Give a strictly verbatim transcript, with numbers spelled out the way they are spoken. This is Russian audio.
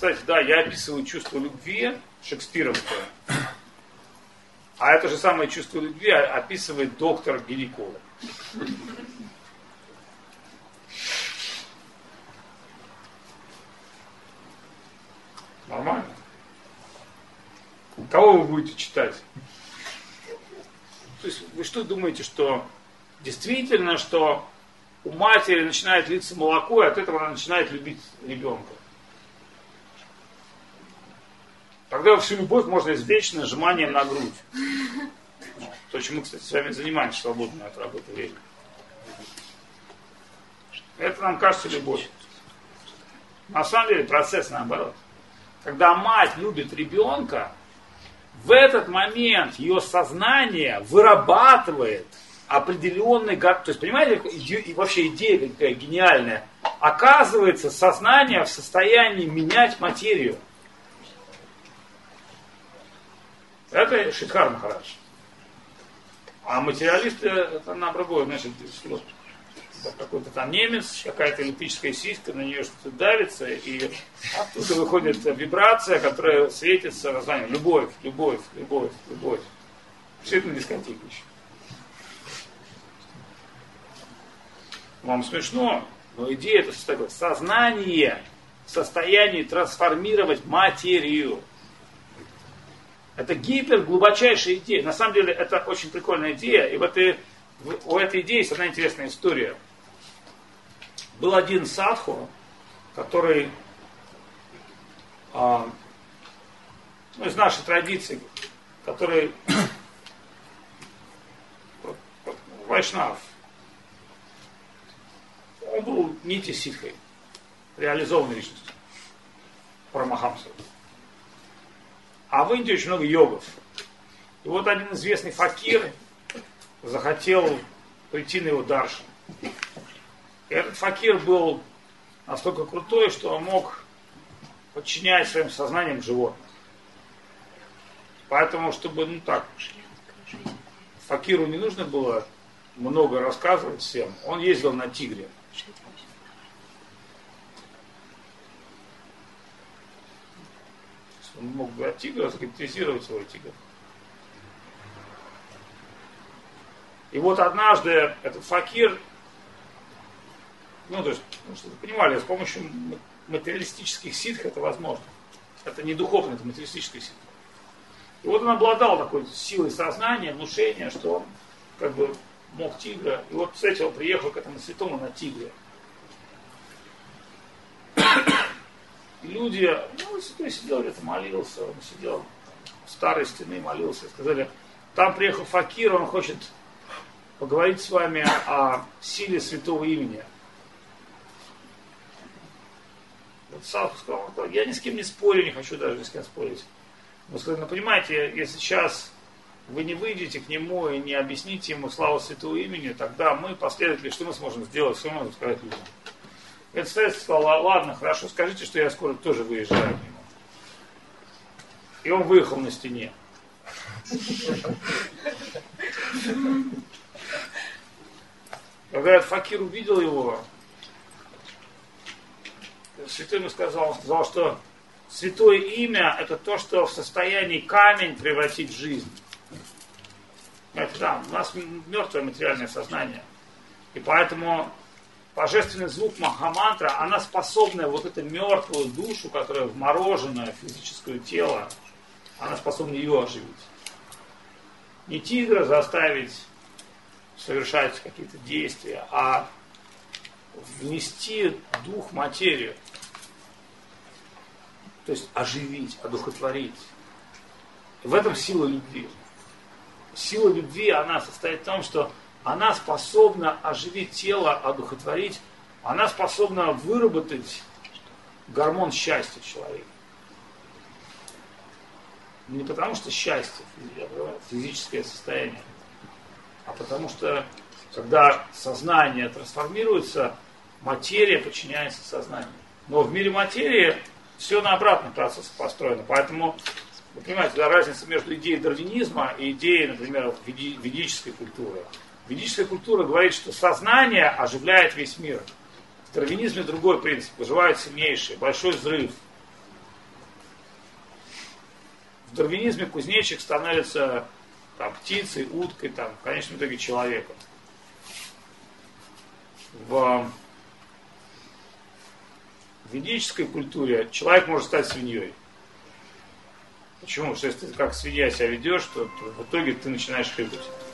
кстати, да, я описываю чувство любви шекспировское, а это же самое чувство любви описывает доктор-гинеколог. Нормально? Кого вы будете читать? То есть вы что думаете, что действительно, что у матери начинает литься молоко, и от этого она начинает любить ребенка? Тогда всю любовь можно извлечь нажиманием на грудь. То, чем мы, кстати, с вами занимаемся в свободное от работы время. Это нам кажется любовь. На самом деле процесс наоборот. Когда мать любит ребенка, в этот момент ее сознание вырабатывает определенный... То есть, понимаете, и вообще идея какая гениальная. Оказывается, сознание в состоянии менять материю. Это Шидхар Махарадж. А материалисты, это на другое, значит, какой-то там немец, какая-то электрическая сиська, на нее что-то давится, и оттуда выходит вибрация, которая светится названием любовь, любовь, любовь, любовь. Все это на дискотеке еще. Вам смешно, но идея это такое. Сознание в состоянии трансформировать материю. Это гиперглубочайшая идея. На самом деле, это очень прикольная идея. И вот и, у этой идеи есть одна интересная история. Был один садху, который а, ну, из нашей традиции, который вайшнав. Он был нити ситхой, реализованной личностью, парамахамсой. А в Индии очень много йогов. И вот один известный факир захотел прийти на его даршан. И этот факир был настолько крутой, что он мог подчинять своим сознанием животных. Поэтому, чтобы, ну так, факиру не нужно было много рассказывать всем, он ездил на тигре. Он мог бы от тигра скептизировать свой тигр. И вот однажды этот факир, ну, то есть, ну, чтобы вы понимали, с помощью материалистических ситх это возможно. Это не духовное, это материалистическая ситха. И вот он обладал такой силой сознания, внушения, что он как бы мог тигра. И вот с этим он приехал к этому святому на тигре. И люди, ну, святой сидел где-то, молился, он сидел у старой стены, молился. Сказали, там приехал факир, он хочет поговорить с вами о силе святого имени. Вот Садху сказал, я ни с кем не спорю, не хочу даже ни с кем спорить. Он сказал, ну понимаете, если сейчас вы не выйдете к нему и не объясните ему славу святого имени, тогда мы, последователи, что мы сможем сделать, что мы можем сказать людям? Этот старец сказал, ладно, хорошо, скажите, что я скоро тоже выезжаю к нему. И он выехал на стене. Когда этот факир увидел его, святой ему сказал, он сказал, что святое имя это то, что в состоянии камень превратить в жизнь. Это да, у нас мертвое материальное сознание. И поэтому божественный звук Махамантра, она способна вот эту мертвую душу, которая вморожена в физическое тело, она способна ее оживить. Не тигра заставить совершать какие-то действия, а внести дух в материю. То есть оживить, одухотворить. В этом сила любви. Сила любви, она состоит в том, что она способна оживить тело, одухотворить. Она способна выработать гормон счастья в человеке. Не потому что счастье, физическое состояние, а потому что, когда сознание трансформируется, материя подчиняется сознанию. Но в мире материи все на обратном процессе построено. Поэтому, вы понимаете, да, разница между идеей дарвинизма и идеей, например, веди, ведической культуры. Ведическая культура говорит, что сознание оживляет весь мир. В дарвинизме другой принцип. Выживают сильнейшие, большой взрыв. В дарвинизме кузнечик становится там, птицей, уткой, там, в конечном итоге человеком. В ведической культуре человек может стать свиньей. Почему? Потому что если ты как свинья себя ведешь, то, то в итоге ты начинаешь хрюкать.